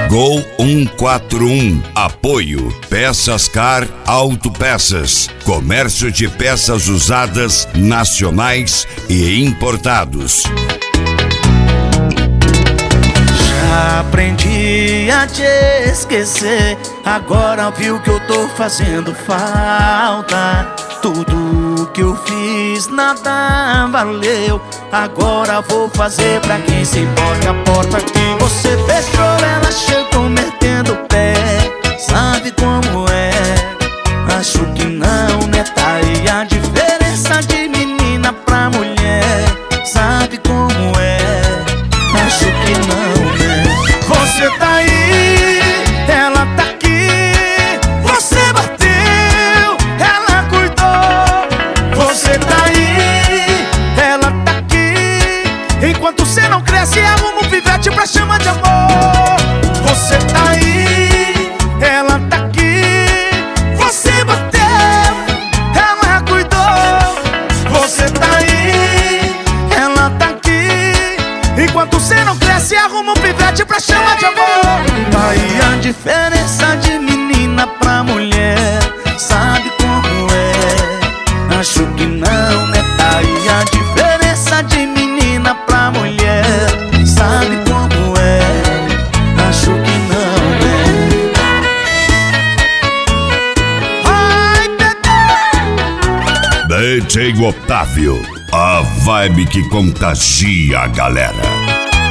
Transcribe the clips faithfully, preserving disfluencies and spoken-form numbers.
Gol um quatro um. Apoio Peças Car Autopeças. Comércio de peças usadas nacionais e importados. Já aprendi a te esquecer. Agora viu que eu tô fazendo falta. Tudo que eu fiz nada valeu. Agora vou fazer pra quem se importa. A porta que você fechou, ela chegou metendo o pé. Sabe como é? Acho que não, né? Tá aí a diferença de menina pra mulher. Sabe como é? Acho que não, né? Você tá aí, ela tá aqui. Você bateu, ela cuidou. Você tá aí, ela tá aqui. Enquanto você não cresce, arruma um pivete pra chama de amor. Você tá aí, ela tá aqui. Você bateu, ela cuidou. Você tá aí, ela tá aqui. Enquanto você não cresce, arruma um pivete pra chama de amor. Aí a diferença de menina pra mulher. Sabe como é? Acho que não, né? Tá aí a diferença de menina pra mulher. Sabe como é? Acho que não, né? Ai, bebê! D J Otávio, a vibe que contagia a galera.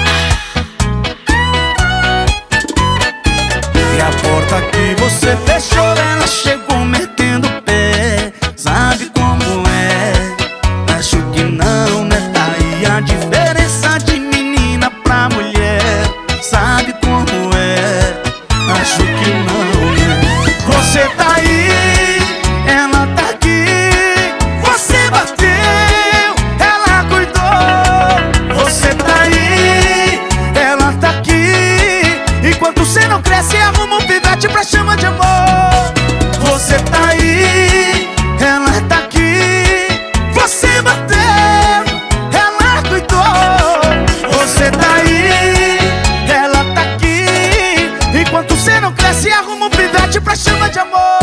E a porta que você fechou, ela chegou metendo o pé. Sabe como é? Acho que não, né? Tá aí a diferença de menina pra mulher. Sabe como é? Acho que não, né? Você tá aí, ela tá aqui. Você bateu, ela cuidou. Você tá aí, ela tá aqui. Enquanto você não cresce, arruma um pivete pra chama de amor. Você tá aí, ela tá aqui. Você bateu, ela cuidou. Você tá aí, ela tá aqui. Enquanto você não cresce, arruma um pivete pra chama de amor.